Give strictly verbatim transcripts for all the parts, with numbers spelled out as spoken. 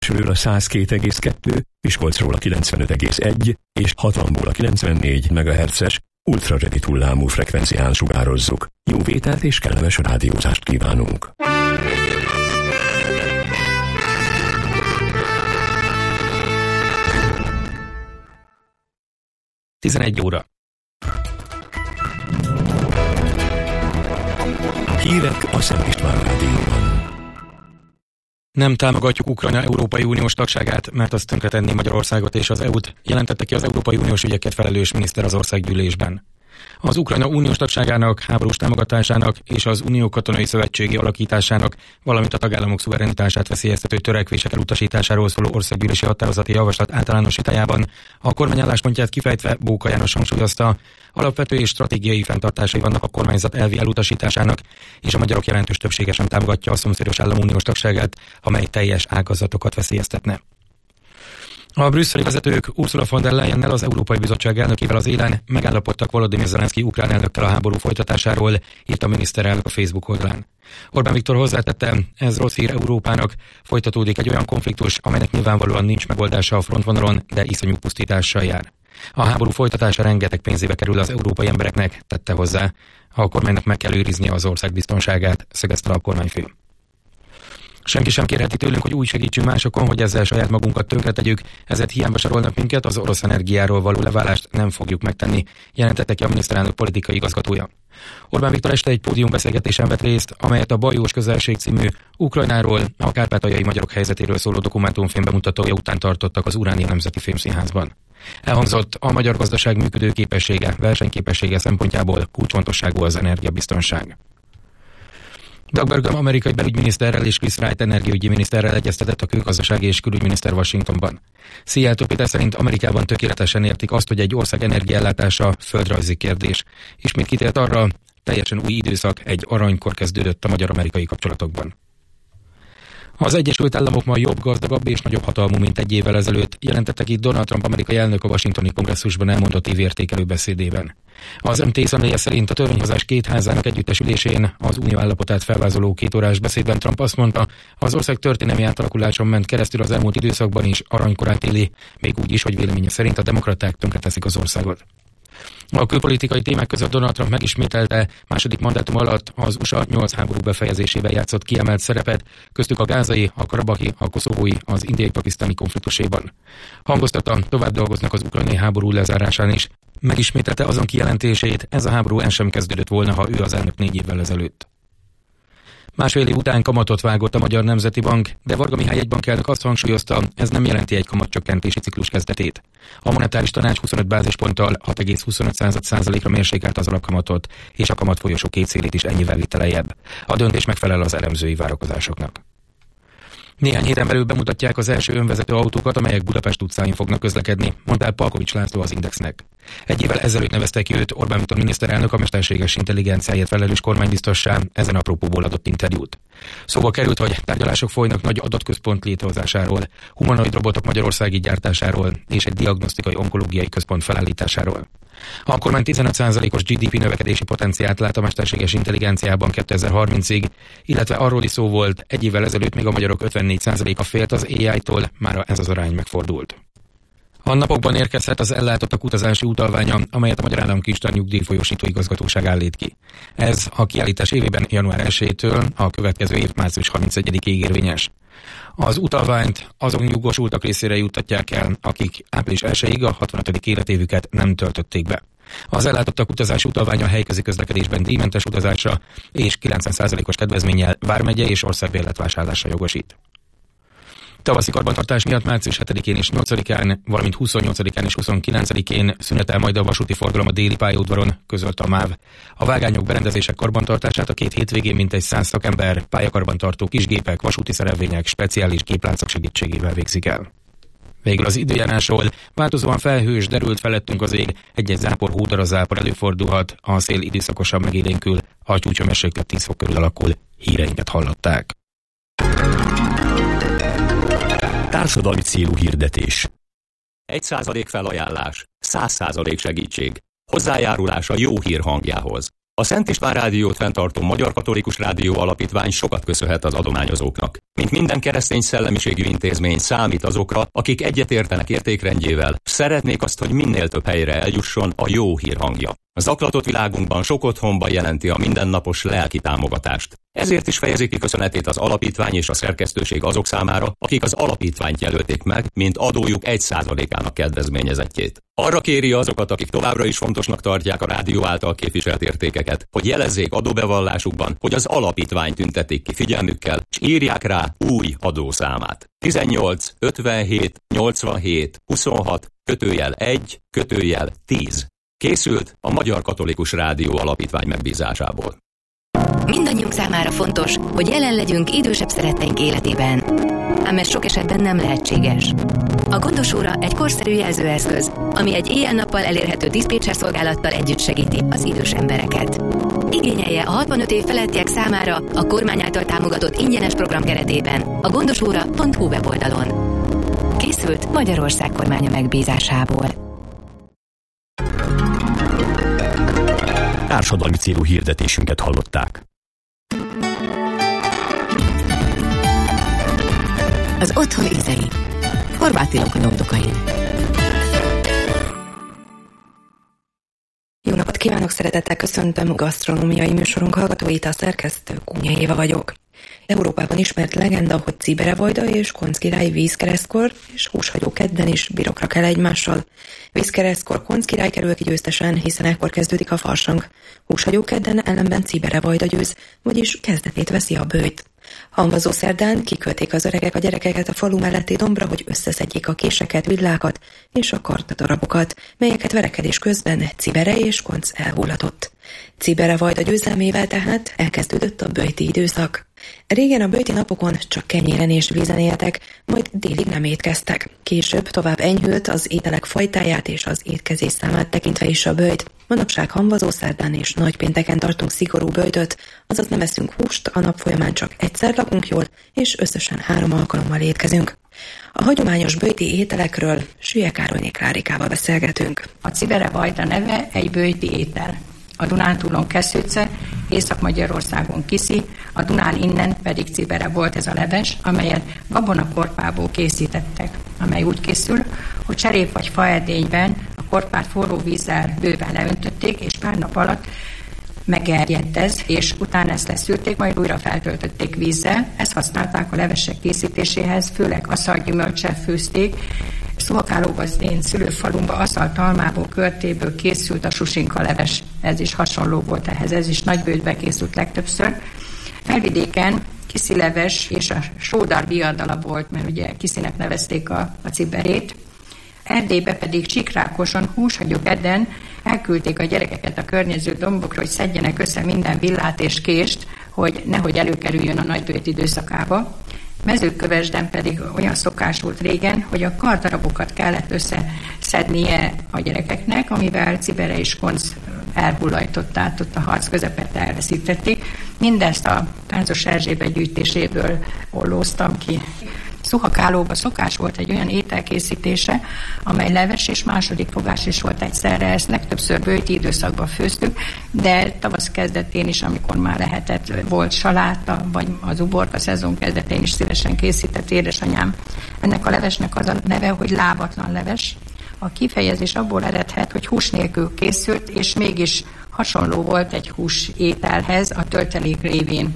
Ről a száz két egész kettő, Miskolcról a kilencvenöt egész egy és hatvanból a kilencvennégy megahertzes ultra rövid hullámú frekvencián sugározzuk. Jó vételt és kellemes rádiózást kívánunk! tizenegy óra. Hírek a Szent István Rádióban. Nem támogatjuk Ukrajna Európai Uniós tagságát, mert az tönkretenné Magyarországot és az é u-t, jelentette ki az Európai Uniós ügyeket felelős miniszter az országgyűlésben. Az Ukrajna uniós tagságának, háborús támogatásának és az Unió katonai szövetségi alakításának, valamint a tagállamok szuverenitását veszélyeztető törekvések elutasításáról szóló országgyűlési határozati javaslat általánosítájában a kormány álláspontját kifejtve Bóka János hangsúlyozta, alapvető és stratégiai fenntartásai vannak a kormányzat elvi elutasításának, és a magyarok jelentős többsége sem támogatja a szomszédos állam uniós tagságát, amely teljes ágazatokat veszélyeztetne. A brüsszeli vezetők Ursula von der Leyennel, az Európai Bizottság elnökével az élen megállapodtak Volodymyr Zelenszky ukrán elnökkel a háború folytatásáról, írt a miniszterelnök a Facebook oldalán. Orbán Viktor hozzátette, ez rossz hír Európának, folytatódik egy olyan konfliktus, amelynek nyilvánvalóan nincs megoldása a frontvonalon, de iszonyú pusztítással jár. A háború folytatása rengeteg pénzébe kerül az európai embereknek, tette hozzá. A kormánynak meg kell őriznie az ország biztonságát, szögezte a kormányfő. Senki sem kérheti tőlünk, hogy úgy segítsünk másokon, hogy ezzel saját magunkat tönkretegyük, ezért hiába sorolnak minket, az orosz energiáról való leválást nem fogjuk megtenni, jelentette ki a miniszterelnök politikai igazgatója. Orbán Viktor este egy pódiumbeszélgetésen vett részt, amelyet a Bajós Közelség című Ukrajnáról, a kárpátaljai magyarok helyzetéről szóló dokumentumfilm bemutatója után tartottak az Uránia Nemzeti Filmszínházban. Elhangzott, a magyar gazdaság működő képessége, versenyképessége szempontjából kulcsfontosságú az energiabiztonság. Doug Burgum amerikai belügyminiszterrel és Chris Wright energiaügyi miniszterrel egyeztetett a külgazdasági és külügyminiszter Washingtonban. Szijjártó Péter szerint Amerikában tökéletesen értik azt, hogy egy ország energiaellátása földrajzi kérdés. Ismét kitért arra, teljesen új időszak, egy aranykor kezdődött a magyar-amerikai kapcsolatokban. Az Egyesült Államok ma jobb, gazdagabb és nagyobb hatalmú, mint egy évvel ezelőtt, jelentette ki Donald Trump amerikai elnök a washingtoni kongresszusban elmondott évértékelő beszédében. Az em té személye szerint a törvényhozás két házának együttesülésén az unió állapotát felvázoló kétórás beszédben Trump azt mondta, az ország történelmi átalakuláson ment keresztül az elmúlt időszakban is aranykorát éli, még úgy is, hogy véleménye szerint a demokraták tönkreteszik az országot. A külpolitikai témák között Donald Trump megismételte második mandátum alatt az u es á nyolc háború befejezésében játszott kiemelt szerepet, köztük a gázai, a karabahi, a koszovói, az indiai-pakisztáni konfliktusében. Hangoztatta, tovább dolgoznak az ukrajnai háború lezárásán is. Megismételte azon kijelentését, ez a háború el sem kezdődött volna, ha ő az elnök négy évvel ezelőtt. Másfél év után kamatot vágott a Magyar Nemzeti Bank, de Varga Mihály jegybankelnök azt hangsúlyozta, ez nem jelenti egy kamatcsökkentési ciklus kezdetét. A monetáris tanács huszonöt bázisponttal hat egész huszonöt százalékra mérsékelte az alapkamatot, és a kamatfolyosó két szélét is ennyivel vitte lejjebb. A döntés megfelel az elemzői várakozásoknak. Néhány héten belül bemutatják az első önvezető autókat, amelyek Budapest utcáin fognak közlekedni, mondta el Palkovics László az Indexnek. Egy évvel ezelőtt nevezte ki őt Orbán Viktor miniszterelnök a mesterséges intelligenciáért felelős kormánybiztossá, ezen apropóból adott interjút. Szóba került, hogy tárgyalások folynak nagy adatközpont létrehozásáról, humanoid robotok magyarországi gyártásáról és egy diagnosztikai onkológiai központ felállításáról. A kormány tizenöt százalékos gé dé pé növekedési potenciált lát a mesterséges intelligenciában kétezer-harmincig, illetve arról is szó volt, egy évvel ezelőtt még a magyarok ötvennégy százaléka félt az á í-tól, mára ez az arány megfordult. A napokban érkezhet az ellátottak utazási utalványa, amelyet a Magyar Államkincstár Nyugdíjfolyósító Igazgatóság állít ki. Ez a kiállítás évében január elsejétől a következő év március harmincegyedikéig érvényes. Az utalványt azon jogosultak részére juttatják el, akik április elsejéig a hatvanötödik életévüket nem töltötték be. Az ellátottak utazási utalványa a helyközi közlekedésben díjmentes utazásra és kilencven százalékos kedvezménnyel vármegye és országbérlet vásárlásra jogosít. Tavaszi karbantartás miatt március hetedikén és nyolcadikán, valamint huszonnyolcadikán és huszonkilencedikén szünetel majd a vasúti forgalom a déli pályaudvaron, közölte a MÁV. A vágányok berendezések karbantartását a két hétvégén mintegy száz szakember, pályakarbantartó kisgépek, vasúti szerelvények, speciális gépláncok segítségével végzik el. Végül az időjárásról, változóan felhős, derült felettünk az ég, egy-egy zápor, hódara zápor előfordulhat, a szél időszakosan megélénkül, a csúcshőmérséklet tíz fok körül alakul. Híreinket hallották. Társadalmi célú hirdetés. Egy százalék felajánlás, száz százalék segítség. Hozzájárulás a jó hír hangjához. A Szent István Rádiót fenntartó Magyar Katolikus Rádió Alapítvány sokat köszönhet az adományozóknak. Mint minden keresztény szellemiségű intézmény számít azokra, akik egyetértenek értékrendjével, szeretnék azt, hogy minél több helyre eljusson a jó hír hangja. A zaklatott világunkban sok otthonban jelenti a mindennapos lelki támogatást. Ezért is fejezi ki köszönetét az alapítvány és a szerkesztőség azok számára, akik az alapítványt jelölték meg, mint adójuk egy százalékának kedvezményezettjét. Arra kéri azokat, akik továbbra is fontosnak tartják a rádió által képviselt értékeket, hogy jelezzék adóbevallásukban, hogy az alapítványt tüntetik ki figyelmükkel, és írják rá új adószámát. tizennyolc ötvenhét nyolcvanhét huszonhat kötőjel egy kötőjel tíz. Készült a Magyar Katolikus Rádió Alapítvány megbízásából. Mindannyiunk számára fontos, hogy jelen legyünk idősebb szeretteink életében. Ám ez sok esetben nem lehetséges. A Gondos óra egy korszerű jelzőeszköz, ami egy éjjel-nappal elérhető diszpécser szolgálattal együtt segíti az idős embereket. Igényelje a hatvanöt év felettiek számára a kormány által támogatott ingyenes program keretében a gondosóra pont hu weboldalon. Készült Magyarország kormánya megbízásából. Társadalmi célú hirdetésünket hallották. Az otthon ízei. Horváth Ilona Nyomdokain. Jó napot kívánok, szeretettel köszöntöm gasztronómiai műsorunk hallgatóit, a szerkesztő Kúnya Éva vagyok. Európában ismert legenda, hogy Ciberevajda és Koncz király vízkeresztkor és húshagyó kedden is birokra kell egymással. Vízkeresztkor Koncz király kerül ki győztesen, hiszen ekkor kezdődik a farsang. Húshagyó kedden ellenben Ciberevajda győz, vagyis kezdetét veszi a böjt. Hamvazó szerdán kikölték az öregek a gyerekeket a falu melletti dombra, hogy összeszedjék a késeket, villákat és a kartadarabokat, melyeket verekedés közben Cibere és Koncz elhullatott. Ciberevajda győzelmével tehát elkezdődött a böjti időszak. Régen a böjti napokon csak kenyéren és vízen éltek, majd délig nem étkeztek. Később tovább enyhült az ételek fajtáját és az étkezés számát tekintve is a böjt. Manapság hamvazó szerdán és nagypénteken tartunk szigorú böjtöt, azaz nem eszünk húst, a nap folyamán csak egyszer lakunk jól, és összesen három alkalommal étkezünk. A hagyományos böjti ételekről Sülye Károlyné Klárikával beszélgetünk. A Ciberevajda neve egy böjti étel. A Dunántúlon Keszőce, Észak-Magyarországon Kiszi, a Dunán innen pedig Cibere volt ez a leves, amelyet gabonakorpából készítettek, amely úgy készül, hogy cserép vagy faedényben a korpát forró vízzel bőven leöntötték, és pár nap alatt megerjedt ez, és utána ezt leszűrték, majd újra feltöltötték vízzel. Ezt használták a levesek készítéséhez, főleg aszalgyümölccsel főzték. Szuhakálóban, az én szülőfalumban aszalt almából, körtéből készült a susinka leves. Ez is hasonló volt ehhez, ez is nagybőjtbe készült legtöbbször. Felvidéken Kiszi leves és a sódar viadala volt, mert ugye Kiszinek nevezték a, a ciberét. Erdélybe pedig Csikrákoson húshagyó kedden elküldték a gyerekeket a környező dombokra, hogy szedjenek össze minden villát és kést, hogy nehogy előkerüljön a nagyböjt időszakába. Mezőkövesden pedig olyan szokás volt régen, hogy a kardarabokat kellett összeszednie a gyerekeknek, amivel Cibere és Koncz elhullajtották, ott a harc közepette elveszítették. Mindezt a Táncos Erzsébet gyűjtéséből ollóztam ki. Szuhakálóban szokás volt egy olyan ételkészítése, amely leves és második fogás is volt egyszerre, ezt legtöbbször böjti időszakban főztük, de tavasz kezdetén is, amikor már lehetett, volt saláta, vagy az uborka szezon kezdetén is szívesen készített édesanyám. Ennek a levesnek az a neve, hogy lábatlan leves. A kifejezés abból eredhet, hogy hús nélkül készült, és mégis hasonló volt egy hús ételhez a töltelék révén.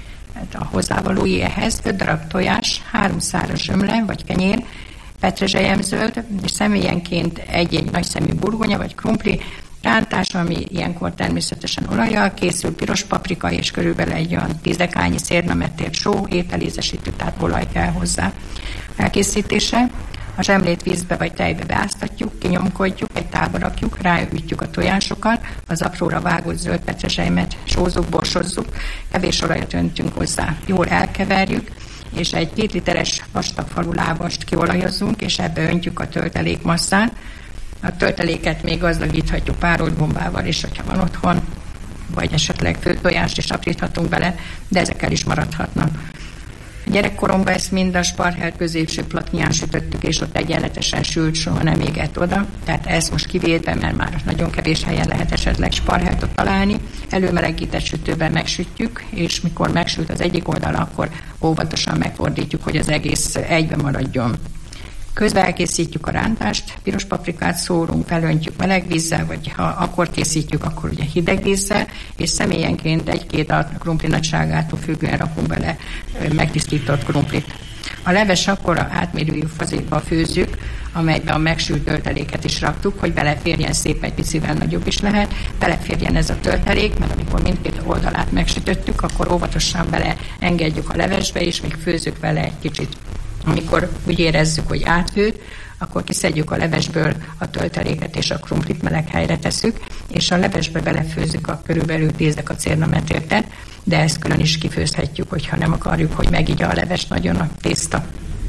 A hozzávalói ehhez öt darab tojás, három száraz zsömle vagy kenyér, petrezselyemzöld, és személyenként egy-egy nagyszemű burgonya vagy krumpli, rántás, ami ilyenkor természetesen olajjal készül, piros paprika és körülbelül egy olyan tíz dekányi szérnametért só, ételízesítő, tehát olaj kell hozzá. Elkészítése: a zsemlét vízbe vagy tejbe beáztatjuk, kinyomkodjuk, egy tálba rakjuk, ráütjük a tojásokat, az apróra vágott zöld petrezselymet sózzuk, borsozzuk, kevés olajat öntünk hozzá, jól elkeverjük, és egy két literes vastag falu lábast kiolajozzunk, és ebbe öntjük a töltelék masszát. A tölteléket még gazdagíthatjuk párolt gombával is, hogyha van otthon, vagy esetleg főtojást is apríthatunk bele, de ezekkel is maradhatnak. Gyerekkoromban ezt mind a sparhel középső platnyán sütöttük, és ott egyenletesen sült, soha nem égett oda. Tehát ezt most kivédve, mert már nagyon kevés helyen lehet esetleg sparhelt találni. Előmelegített sütőben megsütjük, és mikor megsült az egyik oldal, akkor óvatosan megfordítjuk, hogy az egész egybe maradjon. Közben elkészítjük a rántást, piros paprikát szórunk, felöntjük meleg vízzel, vagy ha akkor készítjük, akkor ugye hideg vízzel, és személyenként egy-két a krumpli nagyságától függően rakunk bele megtisztított krumplit. A leves akkor a átmérőjű fazékba főzzük, amelyben a megsült tölteléket is raktuk, hogy beleférjen, szép egy picivel nagyobb is lehet, beleférjen ez a töltelék, mert amikor mindkét oldalát megsütöttük, akkor óvatosan beleengedjük a levesbe, és még főzzük vele egy kicsit. Amikor úgy érezzük, hogy átfőtt, akkor kiszedjük a levesből a tölteléket, és a krumplit meleg helyre tesszük, és a levesbe belefőzzük a körülbelül tíz dekamétertet, de ezt külön is kifőzhetjük, hogyha nem akarjuk, hogy megigya a leves nagyon a tészta.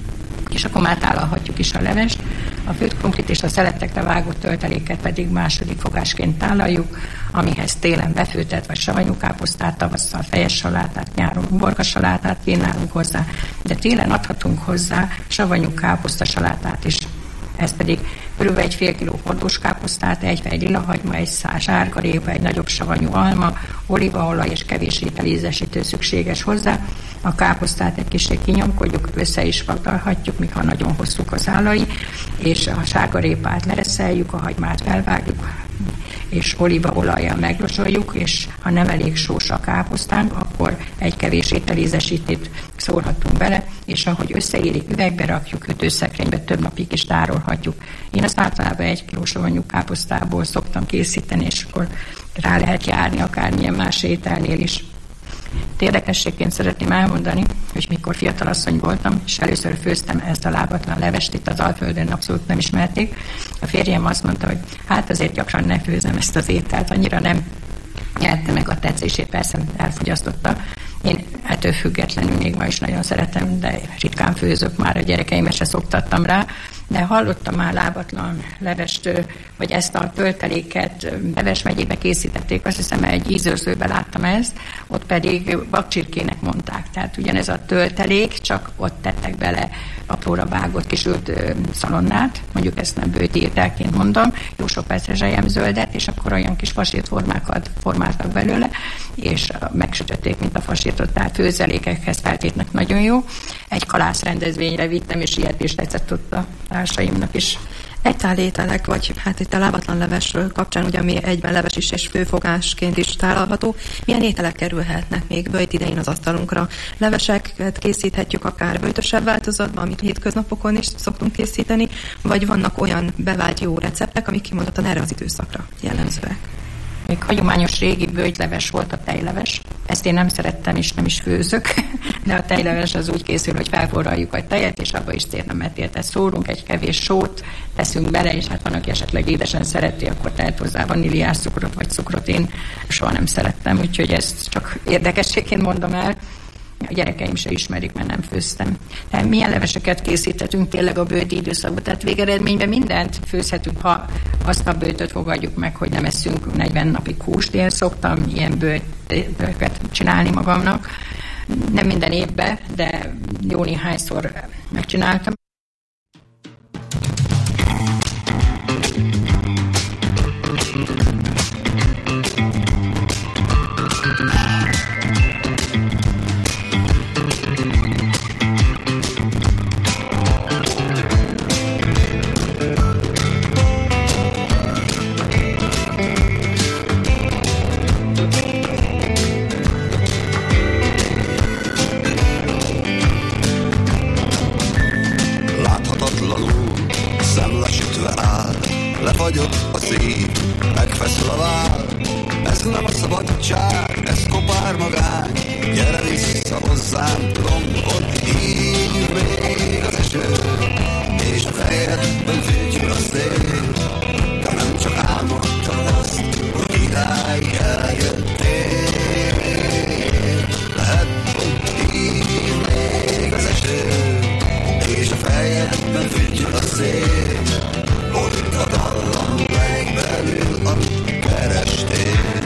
És akkor már tálalhatjuk is a levest. A főtt krumplit és a szeletekre vágott tölteléket pedig második fogásként tálaljuk, amihez télen befőtett vagy savanyú káposztát, tavasszal fejes salátát, nyáron uborka salátát kínálunk hozzá, de télen adhatunk hozzá savanyú káposzta salátát is. Ez pedig körülbelül egy fél kiló hordós káposztát, egy fej lilahagyma, egy szál sárgarépa, egy nagyobb savanyú alma, olívaolaj és kevés ételízesítő szükséges hozzá. A káposztát egy kicsit kinyomkodjuk, össze is faktalhatjuk, mikor nagyon hosszúk az állai, és a sárgarépát lereszeljük, a hagymát felvágjuk, és olívaolajjal megrosoljuk, és ha nem elég sós a káposztánk, akkor egy kevés ételízesítőt szórhatunk bele, és ahogy összeérik, üvegbe rakjuk, kötőszekrénybe több napig is tárolhatjuk. Én azt általában egy kiló savanyú káposztából szoktam készíteni, és akkor rá lehet járni akármilyen más ételnél is. Érdekességként szeretném elmondani, hogy mikor fiatalasszony voltam, és először főztem ezt a lábatlan levest, itt az Alföldön abszolút nem ismerték. A férjem azt mondta, hogy hát azért gyakran ne főzem ezt az ételt, annyira nem nyerte meg a tetszését, persze elfogyasztotta. Én ettől függetlenül még ma is nagyon szeretem, de ritkán főzök, már a gyerekeimet se szoktattam rá, de hallottam már lábatlan levest, vagy ezt a tölteléket Beves megyébe készítették, azt hiszem egy ízőrzőbe láttam ezt, ott pedig bakcsirkének mondták, tehát ugyanez a töltelék, csak ott tettek bele apróra vágott kisült szalonnát, mondjuk ezt nem bőti ételként mondom, jó sok percre zselyemzöldet, és akkor olyan kis fasírt formákat formáltak belőle, és megsütötték, mint a fasírtot, tehát főzelékekhez feltétnek nagyon jó. Egy kalász rendezvényre vittem, és ilyet is tetszett ott a társaimnak is. Egytál ételek, vagy hát itt a lábatlan levesről kapcsán, ugye ami egyben leves is és főfogásként is tálalható. Milyen ételek kerülhetnek még böjt idején az asztalunkra? Leveseket készíthetjük akár böjtösebb változatban, amit hétköznapokon is szoktunk készíteni, vagy vannak olyan bevált jó receptek, amik kimondottan erre az időszakra jellemzőek? Még hagyományos régi böjtleves volt a tejleves. Ezt én nem szerettem, és nem is főzök, de a tejleves az úgy készül, hogy felforraljuk a tejet, és abba is cérnametéltet szórunk, egy kevés sót teszünk bele, és hát van, aki esetleg édesen szereti, akkor tehet hozzá vaníliás cukrot vagy cukrot. Én soha nem szerettem, úgyhogy ezt csak érdekességként mondom el. A gyerekeim se ismerik, mert nem főztem. Tehát milyen leveseket készíthetünk tényleg a böjti időszakban? Tehát végeredményben mindent főzhetünk, ha azt a böjtöt fogadjuk meg, hogy nem eszünk negyven napig húst. Én szoktam ilyen böjtöket csinálni magamnak. Nem minden évben, de jó néhányszor megcsináltam. Lefagyott a szív, megfeszül a váll. Ez nem a szabadság, ez kopár magány. Gyere vissza hozzám, tudom, hogy hív még az eső, és a fejedben fűtyül a szél. De nem csak álmod, csak azt, hogy idáig eljöttél. Lehet, hogy hív még az eső, és a fejedben fűtyül a szél. Ott a dallam legbelül, amit kerestél.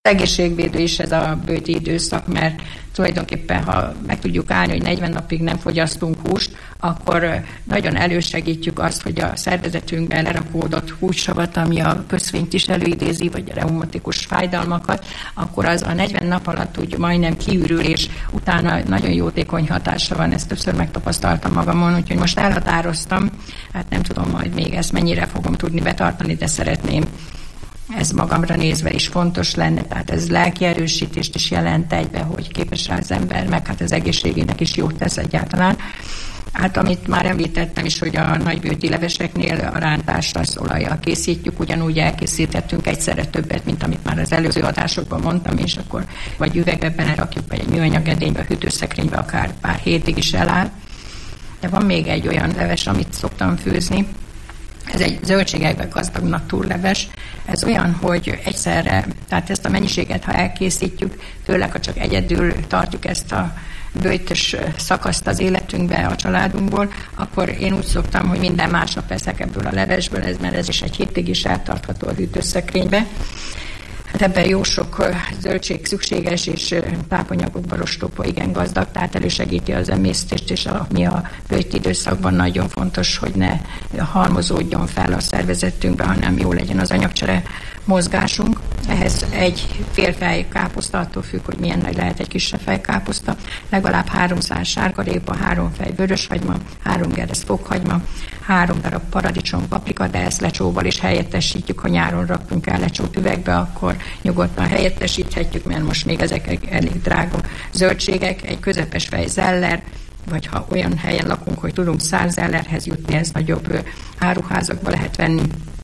egészségvédő is ez a bőti időszak, mert tulajdonképpen, ha meg tudjuk állni, hogy negyven napig nem fogyasztunk húst, akkor nagyon elősegítjük azt, hogy a szervezetünkben lerakódott hússavat, ami a köszvényt is előidézi, vagy a reumatikus fájdalmakat, akkor az a negyven nap alatt úgy majdnem kiürül, és utána nagyon jótékony hatása van, ezt többször megtapasztaltam magamon, úgyhogy most elhatároztam, hát nem tudom majd még ezt mennyire fogom tudni betartani, de szeretném. Ez magamra nézve is fontos lenne, tehát ez lelki erősítést is jelent egybe, hogy képes rá az ember, meg hát az egészségének is jót tesz egyáltalán. Hát amit már említettem is, hogy a nagybőti leveseknél a rántást az olajjal készítjük, ugyanúgy elkészítettünk egyszerre többet, mint amit már az előző adásokban mondtam, és akkor vagy üvegbe belerakjuk, vagy egy műanyag edénybe, hűtőszekrénybe, akár pár hétig is eláll. De van még egy olyan leves, amit szoktam főzni. Ez egy zöldségekben gazdag naturleves. Ez olyan, hogy egyszerre, tehát ezt a mennyiséget, ha elkészítjük, főleg, ha csak egyedül tartjuk ezt a böjtös szakaszt az életünkbe, a családunkból, akkor én úgy szoktam, hogy minden másnap eszek ebből a levesből, ez, mert ez is egy hétig is eltartható a hűtőszekrénybe. Hát ebben jó sok zöldség szükséges, és tápanyagokban rostópa igen gazdag, tehát elősegíti az emésztést, és ami a bőti időszakban nagyon fontos, hogy ne halmozódjon fel a szervezetünkbe, hanem jó legyen az anyagcsere mozgásunk. Ehhez egy félfej káposzta, attól függ, hogy milyen nagy lehet egy kisebb fejkáposzta, legalább háromszáz sárgarépa, három fej vöröshagyma, három geresz fokhagyma, három darab paradicsom, paprika, de ezt lecsóval is helyettesítjük, ha nyáron rakunk el lecsót üvegbe, akkor nyugodtan helyettesíthetjük, mert most még ezek elég drága zöldségek, egy közepes fej zeller, vagy ha olyan helyen lakunk, hogy tudunk száz zellerhez jutni, ez nagyobb áruházakba lehet venni,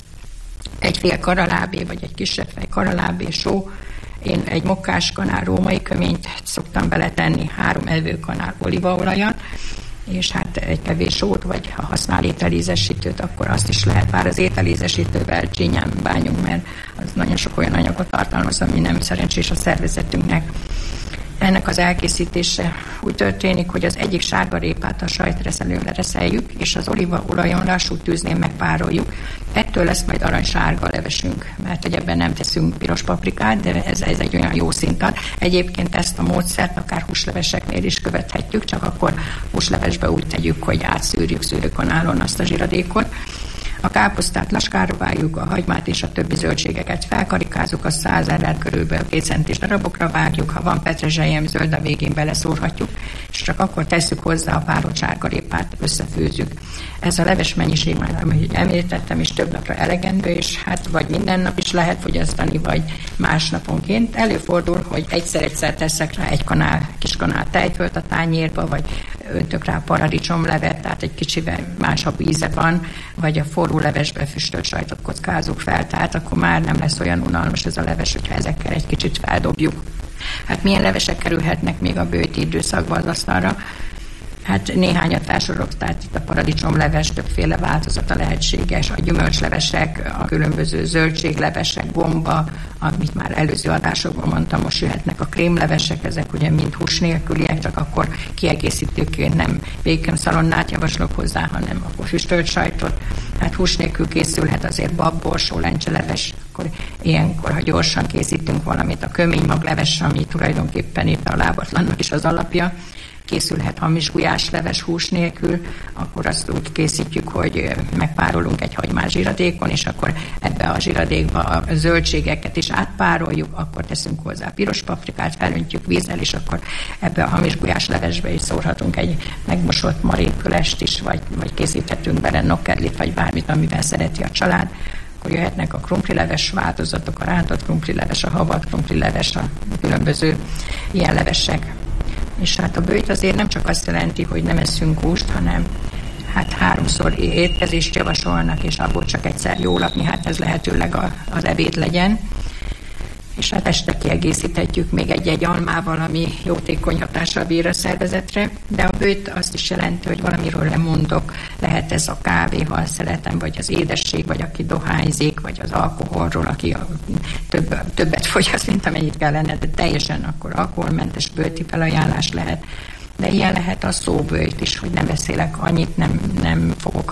egy fél karalábé, vagy egy kisebb fej karalábé só. Én egy mokkás kanál római köményt szoktam beletenni, három evőkanál olívaolajat, és hát egy kevés sót, vagy ha használ ételízesítőt, akkor azt is lehet, bár az ételízesítővel csinyán bánjunk, mert az nagyon sok olyan anyagot tartalmaz, ami nem szerencsés a szervezetünknek. Ennek az elkészítése úgy történik, hogy az egyik sárgarépát a sajtreszelőre reszeljük, és az olívaolajon lassú tűznél megpároljuk. Ettől lesz majd aranysárga levesünk, mert hogy ebben nem teszünk piros paprikát, de ez, ez egy olyan jó szint ad. Egyébként ezt a módszert akár húsleveseknél is követhetjük, csak akkor húslevesbe úgy tegyük, hogy átszűrjük szűrőkanálon azt a zsiradékot. A káposztát laskára vágjuk, a hagymát és a többi zöldségeket felkarikázunk, a száz zeller körülbelül két centis darabokra vágjuk, ha van petrezselyem zöld, a végén beleszórhatjuk, és csak akkor tesszük hozzá a párolt sárgarépát, összefőzzük. Ez a leves mennyiség már, amit említettem, is több napra elegendő, és hát vagy minden nap is lehet fogyasztani, vagy másnaponként. Előfordul, hogy egyszer-egyszer teszek rá egy kanál, kis kanál tejfölt a tányérba, vagy öntök rá paradicsomlevet, tehát egy kicsivel másabb íze van, vagy a forró levesbe füstölt sajtot kockázunk fel, tehát akkor már nem lesz olyan unalmas ez a leves, hogyha ezekkel egy kicsit feldobjuk. Hát milyen levesek kerülhetnek még a bőti időszakban az asztalra? Hát néhányat felsorolok, tehát itt a paradicsomleves, többféle változata lehetséges, a gyümölcslevesek, a különböző zöldséglevesek, gomba, amit már előző adásokban mondtam, most jöhetnek a krémlevesek, ezek ugye mind hús nélküliek, csak akkor kiegészítőként nem bacon szalonnát javaslok hozzá, hanem akkor füstölt sajtot. Hát hús nélkül készülhet azért bab, borsó, lencseleves, akkor ilyenkor, ha gyorsan készítünk valamit, a köménymagleves, ami tulajdonképpen itt a lábatlannak is az alapja, készülhet hamis gulyásleves hús nélkül, akkor azt úgy készítjük, hogy megpárolunk egy hagymás zsiradékon, és akkor ebbe a zsiradékba a zöldségeket is átpároljuk, akkor teszünk hozzá piros paprikát, felöntjük vízzel, és akkor ebbe a hamis gulyáslevesbe is szórhatunk egy megmosott marékölest is, vagy, vagy készíthetünk bele nokkedlit, vagy bármit, amivel szereti a család. Akkor jöhetnek a krumplileves változatok, a rántott krumplileves, a havat krumplileves, a különböző ilyen levesek. És hát a bőjt azért nem csak azt jelenti, hogy nem eszünk húst, hanem hát háromszor étkezést javasolnak, és abból csak egyszer jó lakni, hát ez lehetőleg a, az ebéd legyen. És hát este kiegészíthetjük még egy-egy almával, ami jótékony hatással bír a szervezetre, de a bőjt azt is jelenti, hogy valamiről lemondok, lehet ez a kávé, ha szeretem, vagy az édesség, vagy aki dohányzik, vagy az alkoholról, aki a több, többet fogyaszt, mint amennyit kellene, de teljesen akkor alkoholmentes bőjti felajánlás lehet. De ilyen lehet a szóbőjt is, hogy nem beszélek annyit, nem, nem fogok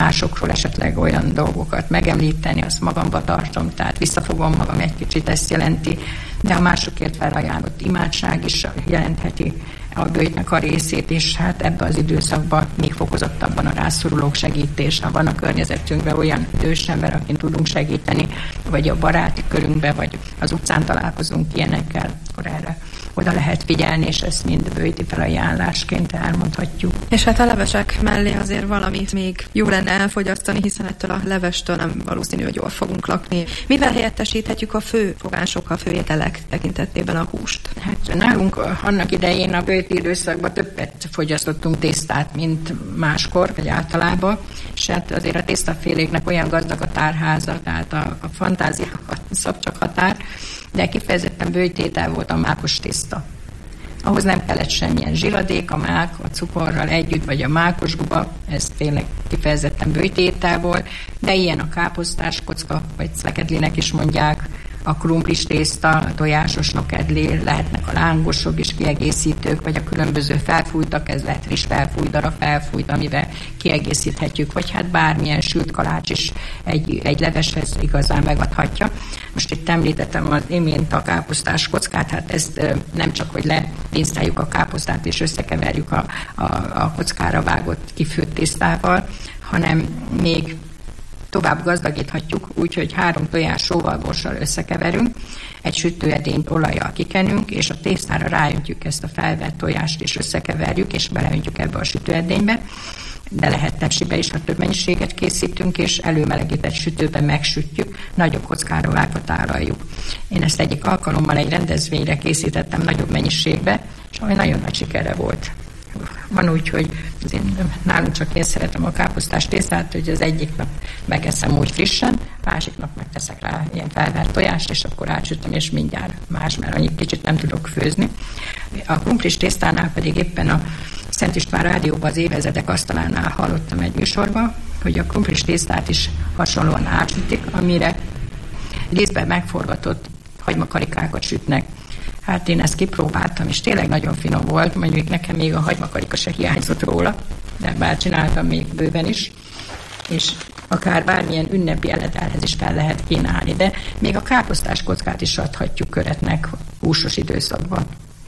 másokról esetleg olyan dolgokat megemlíteni, azt magamba tartom, tehát visszafogom magam egy kicsit, ezt jelenti, de a másokért felajánlott imádság is jelentheti a böjtnek a részét, és hát ebben az időszakban még fokozottabban a rászorulók segítés, ha van a környezetünkben olyan idős ember, akin tudunk segíteni, vagy a baráti körünkben, vagy az utcán találkozunk ilyenekkel, akkor erre oda lehet figyelni, és ezt mind böjti felajánlásként elmondhatjuk. És hát a levesek mellé azért valamit még jó lenne elfogyasztani, hiszen ettől a levestől nem valószínű, hogy jól fogunk lakni. Mivel helyettesíthetjük a fő fogások, a fő ételek tekintetében a húst? Hát nálunk annak idején a böjti időszakban többet fogyasztottunk tésztát, mint máskor, vagy általában, és hát azért a tésztaféléknek olyan gazdag a tárháza, tehát a, a fantázia szab csak határ, de kifejezetten böjtétel volt a mákos tészta. Ahhoz nem kellett semmilyen zsiradék, a mák, a cukorral együtt, vagy a mákos guba, ez tényleg kifejezetten böjtétel volt, de ilyen a káposztás kocka, vagy szlekedlinek is mondják, a krumplis tészta, a tojásos nokedli, lehetnek a lángosok is kiegészítők, vagy a különböző felfújtak, ez lehet rizs felfújt, darab felfújt, amivel kiegészíthetjük, vagy hát bármilyen sült kalács is egy, egy leveshez igazán megadhatja. Most itt említettem az imént a káposztás kockát, hát ezt nem csak, hogy letinsztáljuk a káposztát és összekeverjük a, a, a kockára vágott kifőtt tésztával, hanem még tovább gazdagíthatjuk, úgyhogy három tojás sóval, borssal összekeverünk, egy sütőedényt olajjal kikenünk, és a tésztára ráöntjük ezt a felvett tojást, és összekeverjük, és beleöntjük ebbe a sütőedénybe, de lehet tepsibe is, ha több mennyiséget készítünk, és előmelegített sütőben megsütjük, nagyobb kockára vágva tálaljuk. Én ezt egyik alkalommal egy rendezvényre készítettem nagyobb mennyiségbe, és ami nagyon nagy sikere volt. Van úgy, hogy én, nálunk csak én szeretem a káposztás tésztát, hogy az egyik nap megeszem úgy frissen, másik nap megteszek rá ilyen felvert tojást, és akkor átsütöm, és mindjárt más, mert annyit kicsit nem tudok főzni. A krumplis tésztánál pedig éppen a Szent István Rádióban az évezredek asztalánál hallottam egy műsorban, hogy a krumplis tésztát is hasonlóan átsütik, amire részben megforgatott hagymakarikákat sütnek. Hát én ezt kipróbáltam, és tényleg nagyon finom volt, mondjuk nekem még a hagymakarika se hiányzott róla, de bár csináltam még bőven is, és akár bármilyen ünnepi eledelhez is fel lehet kínálni, de még a káposztás kockát is adhatjuk köretnek húsos időszakban.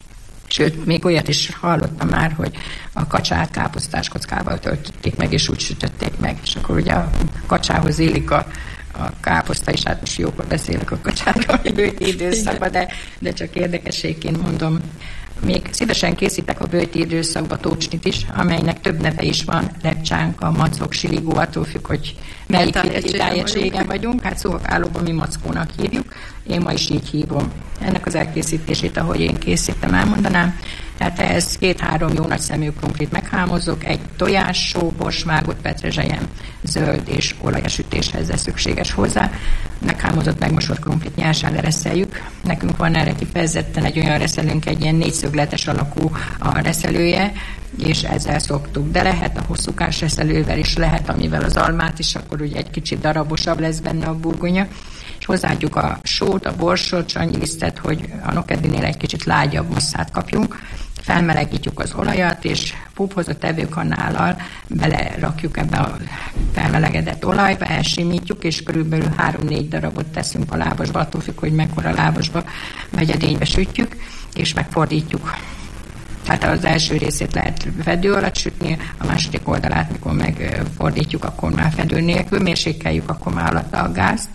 Sőt, még olyat is hallottam már, hogy a kacsát káposztás kockával töltötték meg, és úgy sütötték meg, és akkor ugye a kacsához illik a a káposzta is, hát most jókor beszélek a kacsáról a böjti időszakban, de, de csak érdekességként mondom. Még szívesen készítek a böjti időszakban tócsnit is, amelynek több neve is van, lepcsánka, macok, siligó, attól függ, hogy melyik tájegységen vagyunk. Hát Szolgálóban mi mackónak hívjuk, én ma is így hívom. Ennek az elkészítését, ahogy én készítem, elmondanám. Tehát ehhez két-három jó nagy szemű krumplit meghámozzuk, egy tojás, só, bors, vágott petrezselyem, zöld és olajasütéshez ez szükséges hozzá. Meghámozott, megmosott krumplit nyersen lereszeljük. Nekünk van erre kifejezetten egy olyan reszelőnk, egy ilyen négyszögletes alakú a reszelője, és ezzel szoktuk. De lehet a hosszúkás reszelővel is, lehet amivel az almát is, akkor ugye egy kicsit darabosabb lesz benne a burgonya. És hozzáadjuk a sót, a borsot, és annyi lisztet, hogy a nokedlinél egy kicsit lágyabb masszát kapjunk. Felmelegítjük az olajat, és púphozott evőkanállal belerakjuk ebbe a felmelegedett olajba, elsimítjuk, és körülbelül három-négy darabot teszünk a lábasba, attól függ, hogy mekkora lábasba vagy edénybe sütjük, és megfordítjuk. Tehát az első részét lehet fedő alatt sütni, a második oldalát, mikor megfordítjuk, akkor már fedő nélkül, mérsékeljük, akkor már alatta a gázt,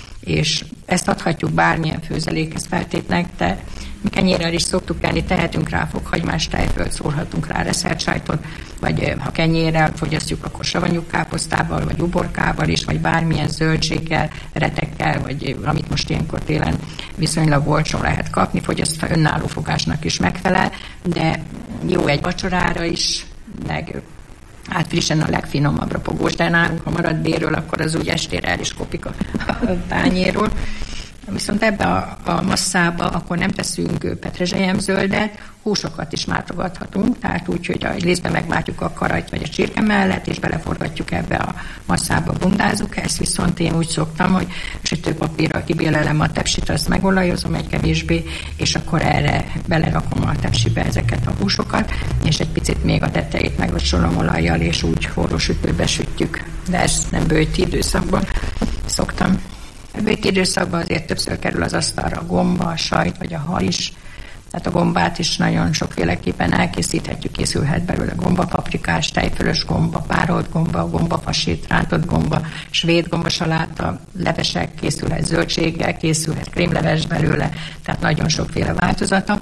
és ezt adhatjuk bármilyen főzelékhez feltétnek, de mi kenyérrel is szoktuk enni, tehetünk rá fokhagymás tejfölt, szórhatunk rá reszelt sajtot, vagy ha kenyérrel fogyasztjuk, akkor savanyú káposztával, vagy uborkával is, vagy bármilyen zöldséggel, retekkel, vagy amit most ilyenkor télen viszonylag olcsón lehet kapni, fogyasztva önálló fogásnak is megfelel, de jó egy vacsorára is, meg hát frissen a legfinomabb rapogós, de nálunk, ha marad bérről, akkor az úgy estére el is kopik a, a tányérról. Viszont ebbe a, a masszába akkor nem teszünk petrezselyemzöldet, húsokat is mátogathatunk, tehát úgy, hogy a részbe megváltjuk a karajt vagy a csirke mellett, és beleforgatjuk ebbe a masszába, bundázunk. Ezt viszont én úgy szoktam, hogy sütőpapírral kibélelem a tepsit, azt megolajozom egy kevésbé, és akkor erre belerakom a tepsibe ezeket a húsokat, és egy picit még a tetejét meglocsolom olajjal, és úgy forró sütőbe sütjük. de ez nem bőti időszakban szoktam. A bőti időszakban azért többször kerül az asztalra a gomba, a sajt vagy a hal is. Tehát a gombát is nagyon sokféleképpen elkészíthetjük, készülhet belőle gombapaprikás, tejfölös gomba, párolt gomba, gombafasít, rántott gomba, svéd gombasaláta, levesek, készülhet zöldséggel, készülhet krémleves belőle, tehát nagyon sokféle változata.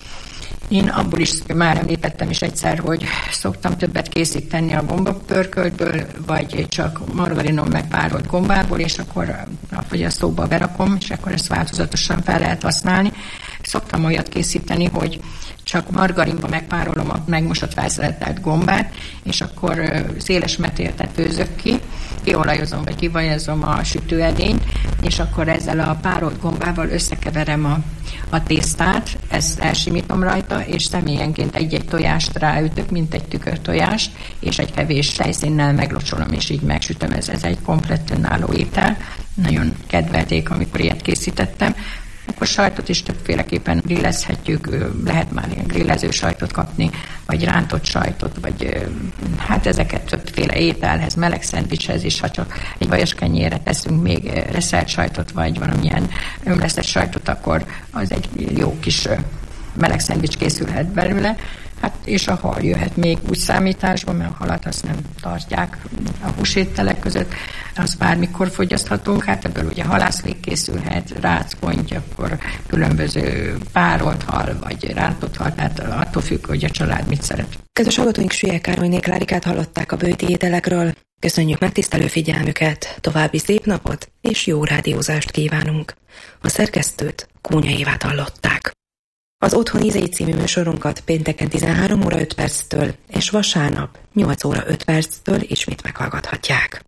Én abból is már említettem is egyszer, hogy szoktam többet készíteni a gombapörköltből, vagy csak margarinon megpárolt gombából, és akkor a fogyasztóba berakom, és akkor ezt változatosan fel lehet használni. Szoktam olyat készíteni, hogy csak margarinba megpárolom a megmosott felszeretelt gombát, és akkor széles metéltet főzök ki, kiolajozom vagy kivajazom a sütőedényt, és akkor ezzel a párolt gombával összekeverem a, a tésztát, ezt elsimítom rajta, és személyenként egy-egy tojást ráütök, mint egy tükörtojást, és egy kevés tejszínnel meglocsolom, és így megsütöm. Ez, ez egy komplett önálló étel. Nagyon kedvelték, amikor ilyet készítettem. Akkor sajtot is többféleképpen grillezhetjük, lehet már ilyen grillező sajtot kapni, vagy rántott sajtot, vagy hát ezeket többféle ételhez, meleg szendvicshez is, ha csak egy vajas kenyérre teszünk még reszelt sajtot, vagy valamilyen ömlesztett sajtot, akkor az egy jó kis meleg szendvics készülhet belőle. Hát, és a hal jöhet még úgy számításban, mert a halat azt nem tartják a húsételek között, az bármikor fogyaszthatunk, hát ebből ugye halászlék készülhet, rácponty, akkor különböző párolt hal, vagy rántott hal, tehát attól függ, hogy a család mit szeret. Kedves hallgatóink, Sülyek Károlyné Klárikát hallották a bőti ételekről. Köszönjük megtisztelő figyelmüket, további szép napot és jó rádiózást kívánunk. A szerkesztőt, Kónya Évát hallották. Az Otthon ízei című műsorunkat pénteken tizenhárom óra öt perctől és vasárnap nyolc óra öt perctől ismét meghallgathatják.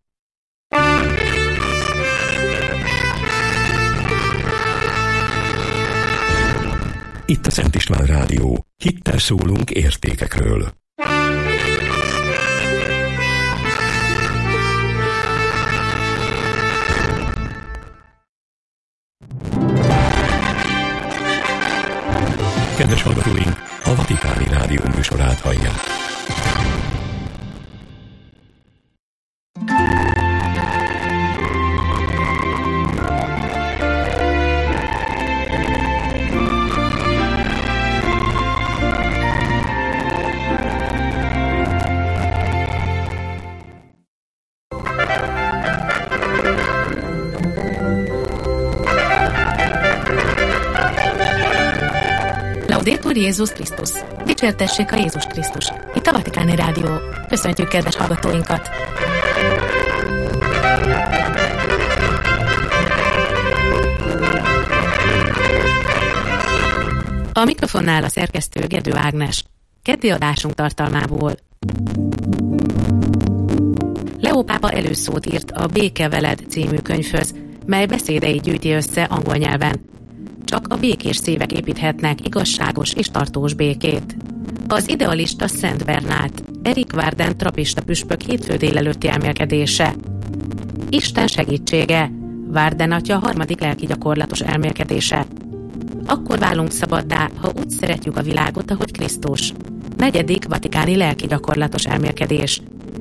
Itt a Szent István Rádió. Hittel szólunk értékekről. Kedves hallgatóink, a Vatikáni Rádió műsorát hallják. Laudetur Jézus Krisztus! Dicsértessék a Jézus Krisztus! Itt a Vatikáni Rádió. Köszöntjük kedves hallgatóinkat! A mikrofonnál a szerkesztő Gedő Ágnes. Keddi adásunk tartalmából. Leó pápa előszót írt a Béke veled című könyvhöz, mely beszédeit gyűjti össze angol nyelven. Csak a békés szívek építhetnek igazságos és tartós békét. Az idealista Szent Bernát, Erik Varden trapista püspök hétfő délelőtti elmélkedése. Isten segítsége, Varden atya harmadik lelki gyakorlatos elmélkedése. Akkor válunk szabaddá, ha úgy szeretjük a világot, ahogy Krisztus. Negyedik vatikáni lelki gyakorlatos elmélkedés.